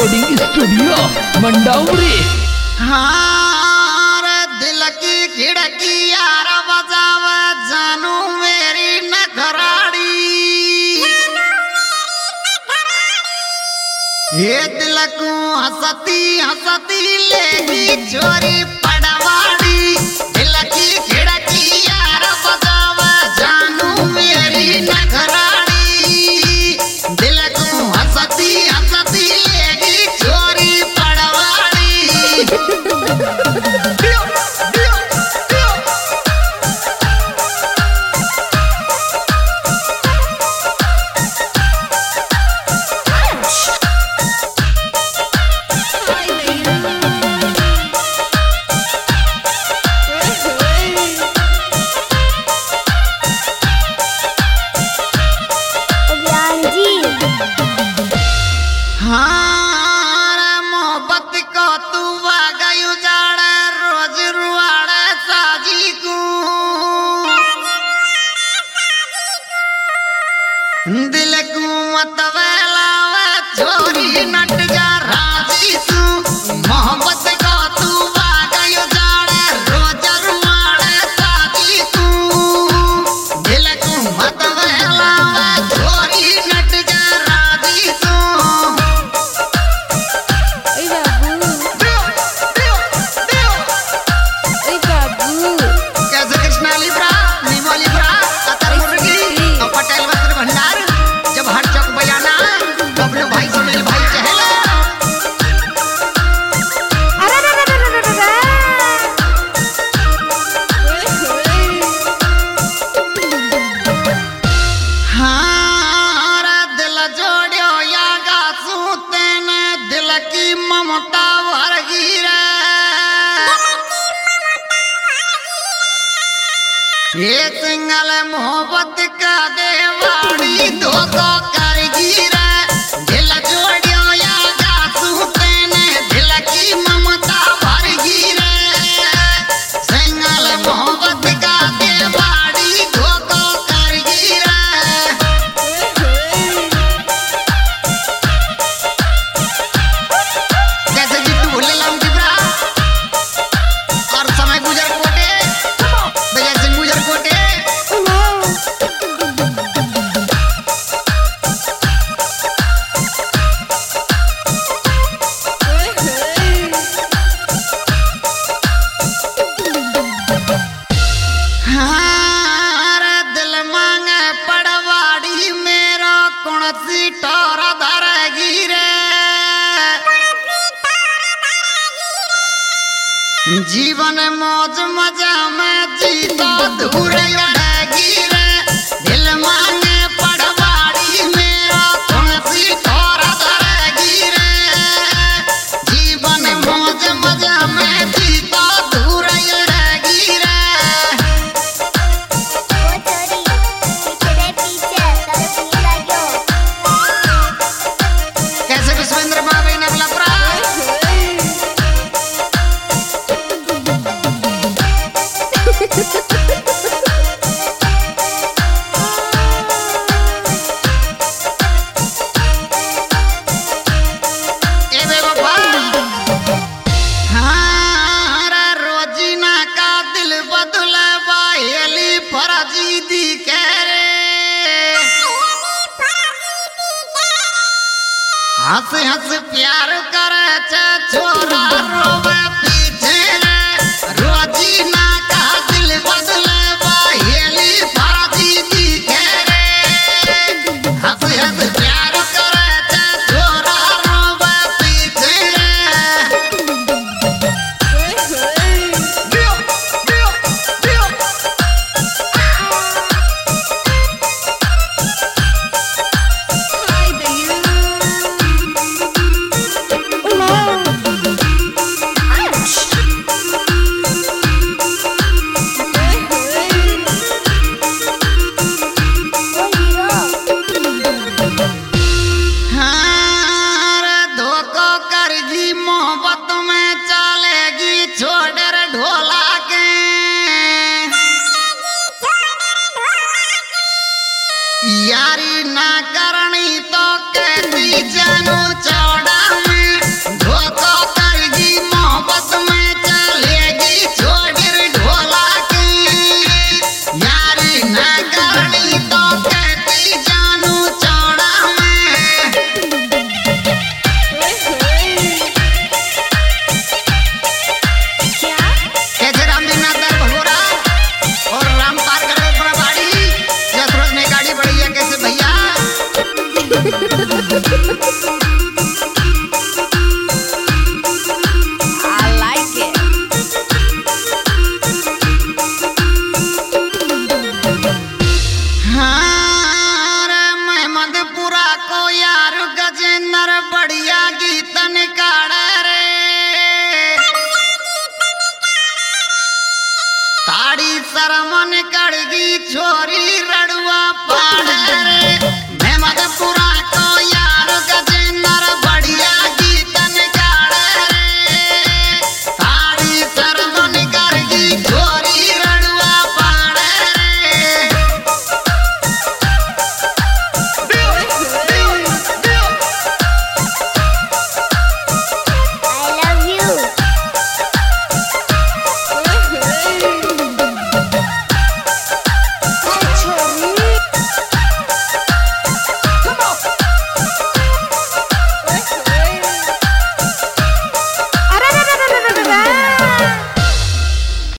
Recording studio मंडाउरी। हाँ रे दिल की खिड़की यार बजावे जानू मेरी नखराड़ी। ये दिल को हंसती हंसती लेगी चोरी पड़वाड़ी। दिल की खिड़की यार बजावे जानू मेरी नखराड़ी। दिल को हंसती हंसती लेगी चोरी पड़वाड़ी। दिल को मत वेलावे छोरी नट जा राजी तू। मोहब्बत को तू बागयो जाने रोज रुआड़े साजी तू। दिल को मत वेलावे छोरी नट जा राजी तू। ओए बाबू ओए बाबू कैसे कृष्णाली ब्रा निमोली ब्रा कतर मुर्गी और पटेल वस्त्र भंडार। जब हर चौक बजाना बबलू भाई सुनील भाई चहला। हाँ रे दिल जोड़ियो यागा सूते ने दिल की ममता भरगी रे। ये सिंगल मोहब्बत का देवाड़ी दो तो करगी रे। दिल जोड़ियो यागा सूते ने दिल की ममता भरगी रे। सिंगल मोहब्बत का देवाड़ी दो तो करगी रे। कैसे जिट्टू भूले लाम जिब्रा और समय गुजर कोटे विजय सिंह गुजर कोटे। हाँ रे दिल मांगे पड़वाड़ी मेरो कौन सी टोर धरेगी रे। जीवन मौज मजा में जीता दूर उड़ेगी रे। दिल मांगे पड़वाड़ी मेरो कौन सी टोर धरेगी रे। जीवन मौज मजा में जीता दूर उड़ेगी रे। कैसे विश्वेंद्र बाबी ने बोला प्रा ए बे बाबा। हाँ रे रोजीना का दिल बदले बाहेली फराजी दी कह रे। हंस हंस प्यार करे छे छोरा रोवे पीछे रे। रोजीना का दिल बदले बाहेली फराजी दी कह रे। हंस हंस प्यार करे छे छोरा रोवे पीछे रे। दियो दियो दियो हाँ रे धोखो करगी